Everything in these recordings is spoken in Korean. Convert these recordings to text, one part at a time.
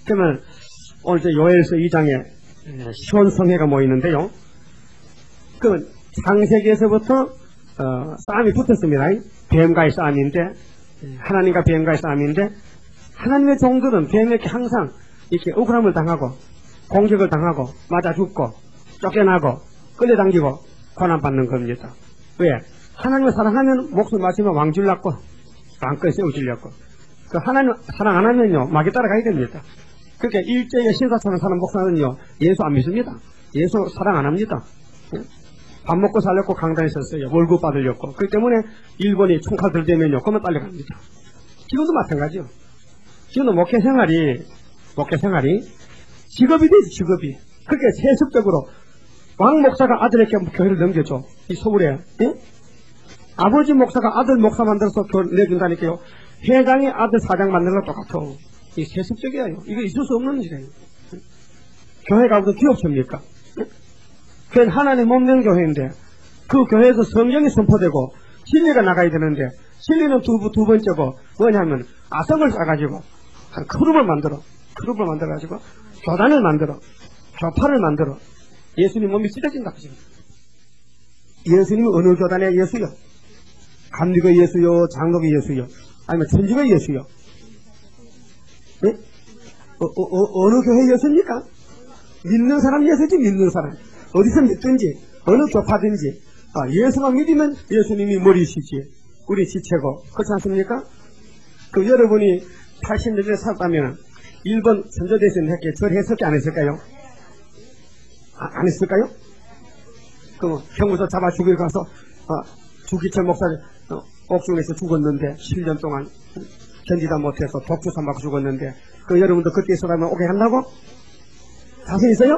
그러면 오늘 저 요엘서 2장에 시온성회가 모이는데요. 그 창세기에서부터 싸움이 붙었습니다. 뱀과의 싸움인데, 하나님과 뱀과의 싸움인데, 하나님의 종들은 뱀에게 항상 이렇게 억울함을 당하고 공격을 당하고 맞아 죽고 쫓겨나고 끌려당기고 고난받는 겁니다. 왜? 하나님을 사랑하면 목숨 마치면 왕줄 났고 왕권에 세워지려고. 그 하나님 사랑 안 하면요 마귀 따라가야 됩니다. 그러니까 일제의 신사처럼 사는 목사는요 예수 안 믿습니다. 예수 사랑 안 합니다. 밥 먹고 살려고 강단에 섰어요. 월급 받으려고. 그렇기 때문에 일본이 총칼 들대면요 그러면 딸려갑니다. 지금도 마찬가지요. 지금도 목회 생활이 직업이 되지, 직업이. 그렇게 세습적으로 왕 목사가 아들에게 교회를 넘겨줘. 이 서울에. 예? 아버지 목사가 아들 목사 만들어서 교회 내준다니까요. 회장이 아들 사장 만들는 거 똑같아. 이 세습적이에요. 이거 있을 수 없는 일이에요. 교회가 무슨 기업체입니까? 예? 교회는 하나님 몸된 교회인데 그 교회에서 성경이 선포되고 진리가 나가야 되는데 진리는 두 번째고 뭐냐면 아성을 싸가지고 한 그룹을 만들어가지고 교단을 만들어 교파를 만들어 예수님 몸이 찢어진다. 예수님은 어느 교단의 예수요? 감리교 예수요? 장로교 예수요? 아니면 천주교 예수요? 네? 어느 교회 예수입니까? 믿는 사람 예수지. 믿는 사람 어디서 믿든지 어느 교파든지 예수만 믿으면 예수님이 머리시지 우리 지체고 그렇지 않습니까? 그 여러분이 80년대에 살았다면 일본 선조대신 했기에 저를 했을까 안 했을까요? 안 했을까요? 그 형무소 잡아 죽이러 가서 주기철 목사 옥중에서 죽었는데 10년 동안 견디다 못해서 독주사 맞고 죽었는데 그 여러분도 그때 있어가면 오게 한다고? 자신 있어요?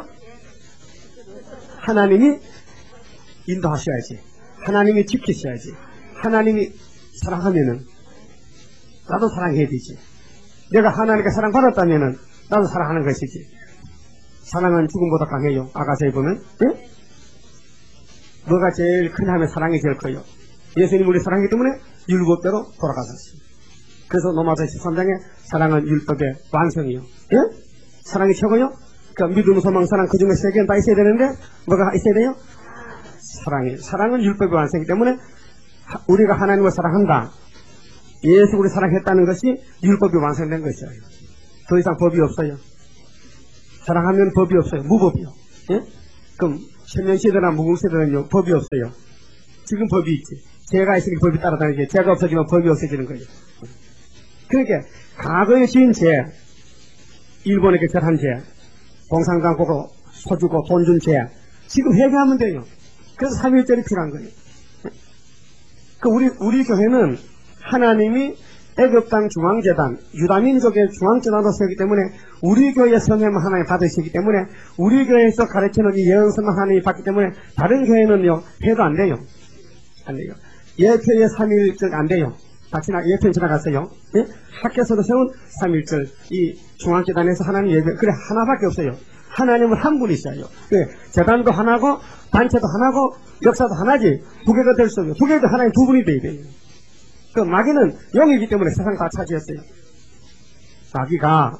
하나님이 인도하셔야지. 하나님이 지키셔야지. 하나님이 사랑하면은 나도 사랑해야 되지. 내가 하나님께 사랑받았다면은 나도 사랑하는 것이지. 사랑은 죽음보다 강해요. 아가서에 보면. 응? 뭐가 제일 큰 하면 사랑이 제일 커요. 예수님 우리 사랑이기 때문에 율법대로 돌아가셨습니다. 그래서 로마서 13장에 사랑은 율법의 완성이요. 응? 사랑이 최고요? 그러니까 믿음, 소망, 사랑 그 중에 세 개는 다 있어야 되는데 뭐가 있어야 돼요? 사랑은 율법의 완성이기 때문에 우리가 하나님을 사랑한다. 예수 우리 사랑했다는 것이 율법이 완성된 것이에요. 더 이상 법이 없어요. 사랑하면 법이 없어요. 무법이요. 예? 그럼 천년시대나 무궁시대는요 법이 없어요. 지금 법이 있지. 죄가 있으니 법이 따라다니게 죄가 없어지면 법이 없어지는 거예요. 그러니까 과거에 지은 죄, 일본에게 절한 죄, 공산당 보고 서주고 돈 준 죄, 지금 회개하면 돼요. 그래서 3.1절이 필요한 거예요. 그 우리 교회는 하나님이 애굽 땅 중앙재단, 유다민족의 중앙재단으로 세우기 때문에 우리 교회의 성회만 하나님 받으시기 때문에 우리 교회에서 가르치는 이 예언서만 하나님이 받기 때문에 다른 교회는요 해도 안 돼요. 안 돼요. 예표의 3.1절 안 돼요. 다 예표 지나갔어요. 예? 학교에서도 세운 3.1절 이 중앙재단에서 하나님 예배 그래 하나밖에 없어요. 하나님은 한 분이셔요. 예, 재단도 하나고 단체도 하나고 역사도 하나지 두 개가 될 수 없어요. 두 개도 하나님 두 분이 돼야 돼요. 그 마귀는 영이기 때문에 세상 다 차지했어요. 마귀가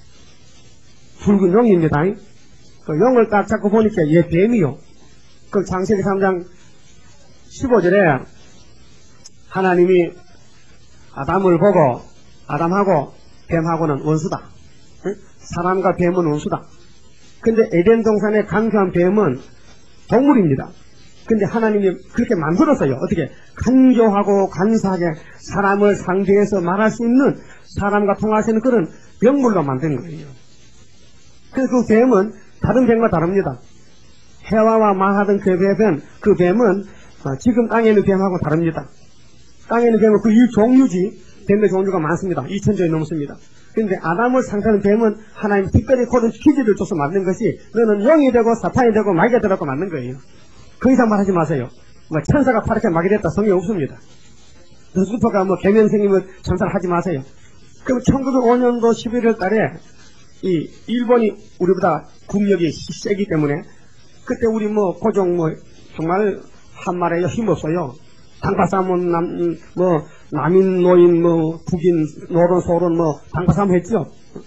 붉은 영입니다. 그 영을 딱 잡고 보니까 얘 뱀이요. 그 창세기 3장 15절에 하나님이 아담을 보고 아담하고 뱀하고는 원수다. 응? 사람과 뱀은 원수다. 근데 에덴 동산의 강교한 뱀은 동물입니다. 근데 하나님이 그렇게 만들었어요. 어떻게? 간교하고 간사하게 사람을 상대해서 말할 수 있는 사람과 통할 수 있는 그런 명물로 만든 거예요. 그래서 그 뱀은 다른 뱀과 다릅니다. 해와와 말하던 그 뱀은 지금 땅에 있는 뱀하고 다릅니다. 땅에 있는 뱀은 그 이 종류지 뱀의 종류가 많습니다. 2000종이 넘습니다. 그런데 아담을 상대하는 뱀은 하나님 특별히 고른 퀴즈를 줘서 만든 것이 너는 영이 되고 사탄이 되고 마귀가 되라고 만든 거예요. 그 이상 말하지 마세요. 뭐 천사가 파랗게 마귀 됐다 성경에 없습니다. 루스퍼가 뭐 개면생님을 천사를 하지 마세요. 그럼 1905년도 11월 달에 이 일본이 우리보다 국력이 세기 때문에 그때 우리 뭐 고종 뭐 정말 한 말에 힘없어요. 당파싸움은 남인 노인 뭐 북인 노론 소론 뭐 당파싸움 했죠.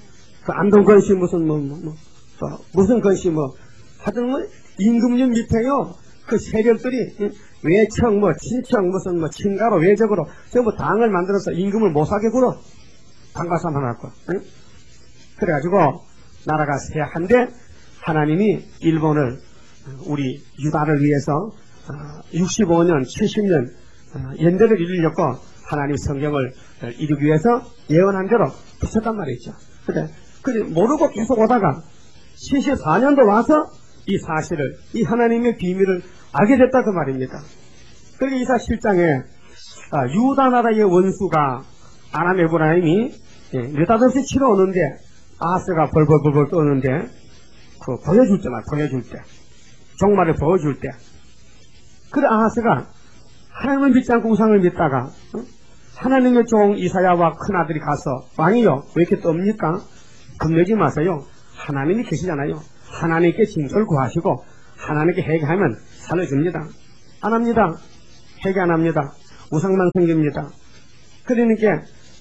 그 안동 건시 무슨 무슨 건시 하여튼 임금님 밑에요. 그 세력들이 외청 친청 무슨 친가로 외적으로 전부 당을 만들어서 임금을 못 사게 굴어. 당가삼 하나 갖고. 응? 그래가지고 나라가 쇠한데 하나님이 일본을 우리 유다를 위해서 65년 70년 연대를 이루려고 하나님 성경을 이루기 위해서 예언한 대로 붙였단 말이죠. 그래 모르고 계속 오다가 74년도 와서 이 사실을 이 하나님의 비밀을 알게 됐다 그 말입니다. 그러니까 이사 7장에 유다 나라의 원수가 아람 에브라임이 느닷없이 치러 오는데 아하스가 벌벌벌벌 떠는데 그 보여줄 때 종말을 보여줄 때 그래 아하스가 하나님을 믿지 않고 우상을 믿다가 하나님의 종 이사야와 큰아들이 가서 왕이요 왜 이렇게 떱니까? 겁내지 마세요. 하나님이 계시잖아요. 하나님께 징조를 구하시고 하나님께 회개하면 살려줍니다. 안 합니다. 회개 안 합니다. 우상만 생깁니다. 그러니까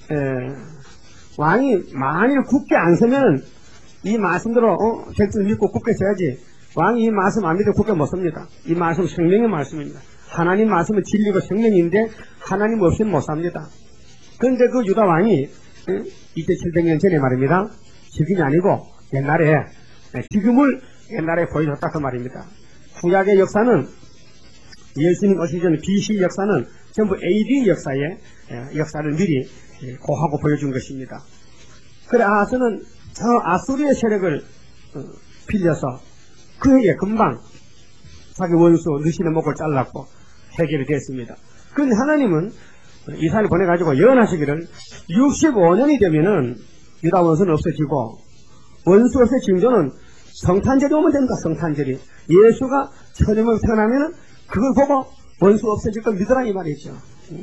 왕이 만일 굳게 안 서면 이 말씀대로 객들 믿고 굳게 서야지. 왕이 이 말씀 안 믿고 굳게 못 섭니다. 이 말씀 생명의 말씀입니다. 하나님 말씀은 진리고 생명인데 하나님 없이는 못 삽니다. 그런데 그 유다 왕이 2700년 전에 말입니다. 지금이 아니고 옛날에 지금을 옛날에 보여줬다 그 말입니다. 구약의 역사는 예수님 오시기 전 BC 역사는 전부 AD 역사를 미리 고하고 보여준 것입니다. 그래 아하스는 저 아수리의 세력을 빌려서 그에게 금방 자기 원수 느신의 목을 잘랐고 해결이 됐습니다. 그런데 하나님은 이사를 보내가지고 예언하시기를 65년이 되면은 유다 원수는 없어지고 원수 없의 징조는 성탄절이 오면 된다. 성탄절이 예수가 천임을 태어나면은 그걸 보고 원수 없어질 걸 믿으라 이 말이죠.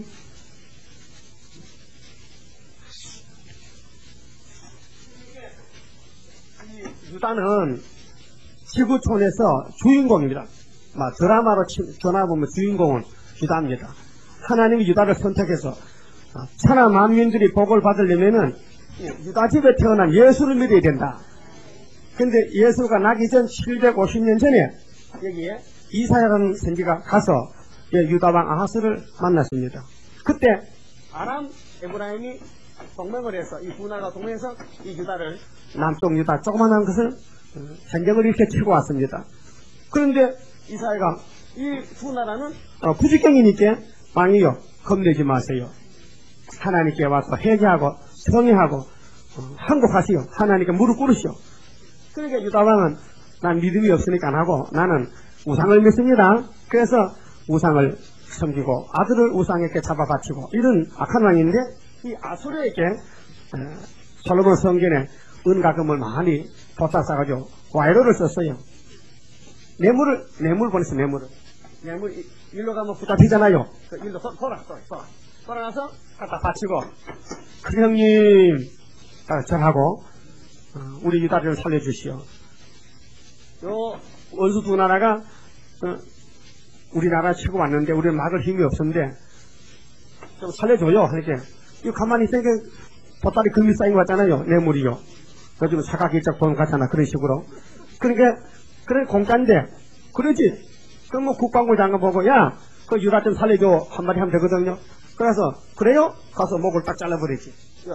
유다는 지구촌에서 주인공입니다. 드라마로 전화보면 주인공은 유다입니다. 하나님이 유다를 선택해서 천하 만민들이 복을 받으려면은 유다 집에 태어난 예수를 믿어야 된다. 근데 예수가 나기 전 750년 전에 여기에 이사야라는 선지가 가서 유다왕 아하스를 만났습니다. 그때 아람 에브라임이 동맹을 해서 이 두 나라가 동맹해서 이 유다를 남쪽 유다 조그만한 것을 전쟁을 이렇게 치고 왔습니다. 그런데 이사야가 이 두 나라는 부지경이니까 왕이요 겁내지 마세요. 하나님께 와서 회개하고 성회하고 항복하시오. 하나님께 무릎 꿇으시오. 그러니까 유다왕은 난 믿음이 없으니까 안 하고 나는 우상을 믿습니다. 그래서 우상을 섬기고 아들을 우상에게 잡아 바치고 이런 악한 왕인데 이 아수르에게 솔로몬 성전에 은가금을 많이 걷다 싸가지고 와이로를 썼어요. 뇌물 보냈어. 뇌물 일로 가면 부탁이잖아요. 일로 돌아가서 갖다 바치고 그 형님 절하고 우리 유다를 살려주시오. 요 원수 두 나라가 우리나라 치고 왔는데 우리는 막을 힘이 없었는데 좀 살려줘요. 하니까 이거 가만히 있으니까 보따리 금이 쌓인 것 같잖아요. 뇌물이요. 요즘 사각일적 돈 같잖아. 그런 식으로. 그러니까 그래 공짜인데 그러지. 그럼 국방부 장관 보고 야 그 유다 좀 살려줘 한마디 하면 되거든요. 그래서 그래요? 가서 목을 딱 잘라버리지.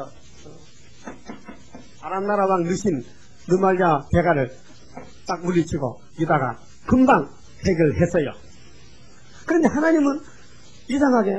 아람 나라 왕 느신 느말랴 베가를 딱 물리치고 유다가 금방 해결했어요. 그런데 하나님은 이상하게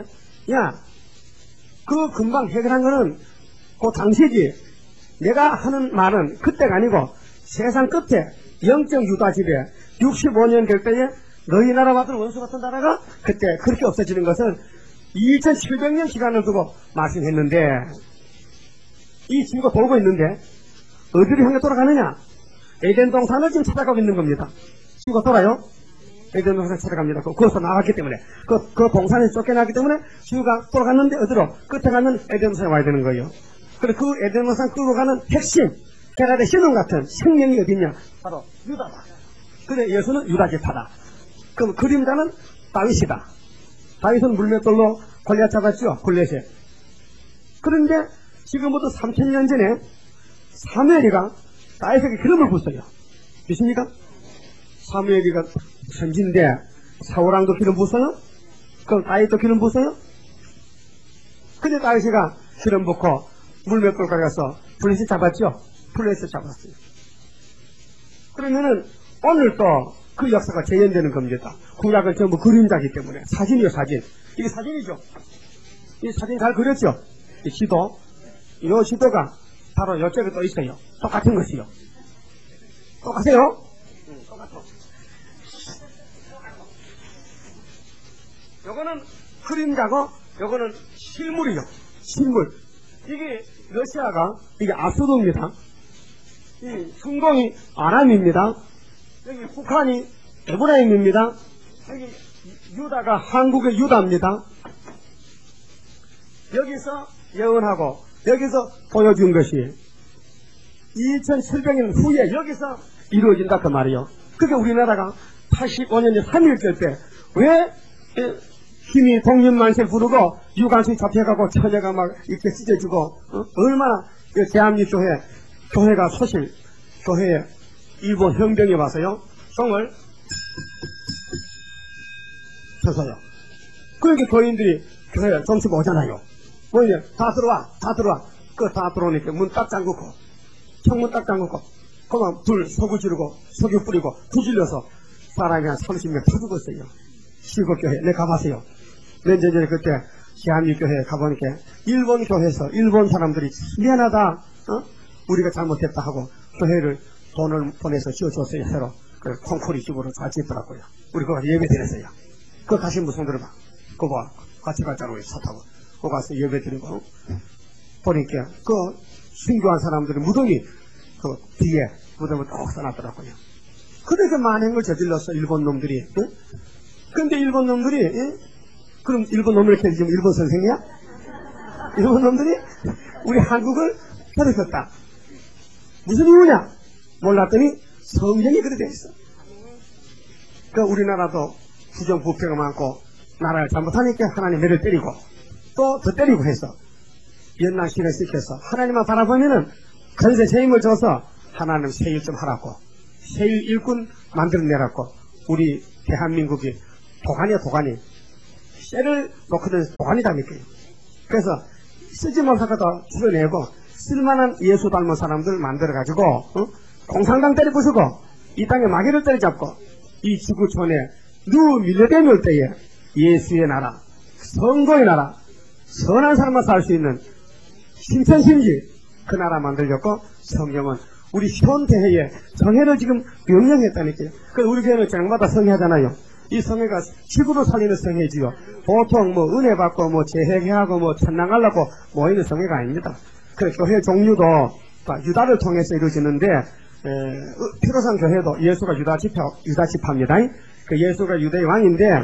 그 금방 해결한 거는 그 당시지. 내가 하는 말은 그때가 아니고 세상 끝에 영적 유다 집에 65년 될 때에 너희 나라 같은 원수 같은 나라가 그때 그렇게 없어지는 것은 2700년 기간을 두고 말씀했는데 이 지구가 돌고 있는데 어디를 향해 돌아가느냐? 에덴 동산을 지금 찾아가고 있는 겁니다. 지구가 돌아요? 에덴 동산을 찾아갑니다. 거기서 나왔기 때문에 그 동산에서 쫓겨나기 때문에 지구가 돌아갔는데 어디로? 끝에 가면 에덴 동산에 와야 되는 거예요. 그리고 그 에덴 동산 끌고 가는 핵심 게라의 신혼 같은 생명이 어딨냐? 바로 유다다. 그래 예수는 유다 지파다. 그럼 그림자는 다윗이다. 다윗은 물맷돌로 골리앗 잡았죠. 골리앗에. 그런데 지금부터 3000년 전에 사무엘이가 다윗에게 기름을 붓어요. 믿습니까? 사무엘이가 선지인데 사울왕도 기름 붓어요? 그럼 다윗도 기름 붓어요? 근데 다윗이가 기름 붓고 물맷돌까지 가서 블레셋 잡았죠? 블레셋 잡았어요. 그러면은 오늘 또 그 역사가 재현되는 겁니다. 구약은 전부 그림자이기 때문에. 사진이요, 사진. 이게 사진이죠. 이 사진 잘 그렸죠? 이 지도. 이 지도가 바로 이쪽에 또 있어요. 똑같은 것이요. 똑같아요? 똑같아. 요거는 그림자고, 요거는 실물이요. 실물. 이게 러시아가, 이게 아수도입니다. 이 중동이 아람입니다. 여기 북한이 에브라임입니다. 여기 유다가 한국의 유다입니다. 여기서 예언하고 여기서 보여준 것이 2700년 후에 여기서 이루어진다 그 말이요. 그게 우리나라가 85년에 3.1절 때 왜 힘이 독립만세 부르고 유관순이 잡혀가고 처녀가 막 이렇게 찢어지고 얼마나 대한민국교회가 소실 교회에 일본 형병이 와서요 성을 쳐서요. 그러니까 교인들이 교회에 점심 오잖아요. 뭐냐, 다 들어와. 그 다 들어오니까 문 딱 잠그고 창문 딱 잠그고 그만 불 소구 지르고 석유 뿌리고 부질러서 사람이 한 30명 다 죽었어요. 시골교회 내가 가봤어요. 몇 년 전에 그때 대한민국교회에 가보니까 일본 교회에서 일본 사람들이 미안하다 우리가 잘못했다 하고 교회를 돈을 보내서 지어줬어요. 새로 그 콩쿠리 집으로 잘 짓더라고요. 우리 그거 예배 드렸어요. 그거 가신 분 손 들어봐. 그거 봐. 같이 가자고 차 타고 그거 가서 예배 드리고 보니까 그 순교한 사람들이 무덤이 그 뒤에 무덤을 딱 써놨더라고요. 그렇게 많은 걸 저질렀어 일본 놈들이. 응? 근데 일본 놈들이 그럼 일본 놈을 이렇게 지금 일본 선생이야? 일본 놈들이 우리 한국을 가르쳤다. 무슨 이유냐? 몰랐더니 성경이 그렇게 돼 있어. 그러니까 우리나라도 부정부패가 많고 나라를 잘못하니까 하나님 매를 때리고 또 더 때리고 해서 연락신을 시켜서 하나님만 바라보면은 전세 세임을 줘서 하나님 세일 좀 하라고 세일 일꾼 만들어내라고 우리 대한민국이 도가니 쇠를 놓거든 도가니다니까요. 그래서 쓰지 못하고도 줄여내고 쓸만한 예수 닮은 사람들 만들어가지고 공산당 때려 부수고 이 땅에 마귀를 때려잡고 이 지구촌에 누 밀려대면 때에 예수의 나라 선거의 나라 선한 사람만 살 수 있는 신천신지 그 나라 만들려고 성경은 우리 현대회에 성회를 지금 명령했다니까요. 그래서 우리 교회는 장마다 성회하잖아요. 이 성회가 지구로 살리는 성회지요. 보통 뭐 은혜 받고 뭐 재회하고 뭐 천당 가려고 모이는 성회가 아닙니다. 그 교회 종류도 유다를 통해서 이루어지는데 피로산 교회도 예수가 유다 지파입니다. 그 예수가 유다의 왕인데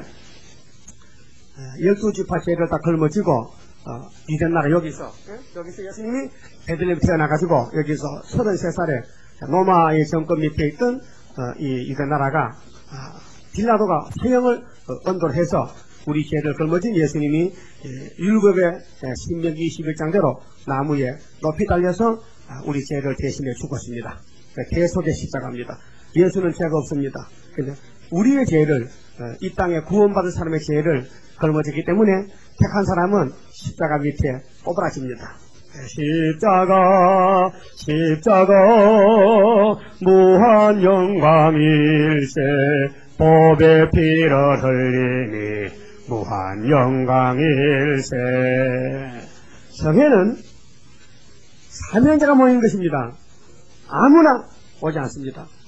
12지파 죄를 다 걸머쥐고 유대 나라 여기서 예수님이 베들레헴 태어나가지고 여기서 33살에 로마의 정권 밑에 있던 이 유대 나라가 빌라도가 사형을 언도해서 우리 죄를 걸머진 예수님이 율법의 신명기 21장대로 나무에 높이 달려서 우리 죄를 대신해 죽었습니다. 대속의 십자가입니다. 예수는 죄가 없습니다. 근데 우리의 죄를 이 땅에 구원받은 사람의 죄를 걸머지기 때문에 택한 사람은 십자가 밑에 꼬부라집니다. 십자가 무한 영광일세 보배 피를 흘리니 무한 영광일세. 성회는 사명자가 모인 것입니다. 아무나 오지 않습니다.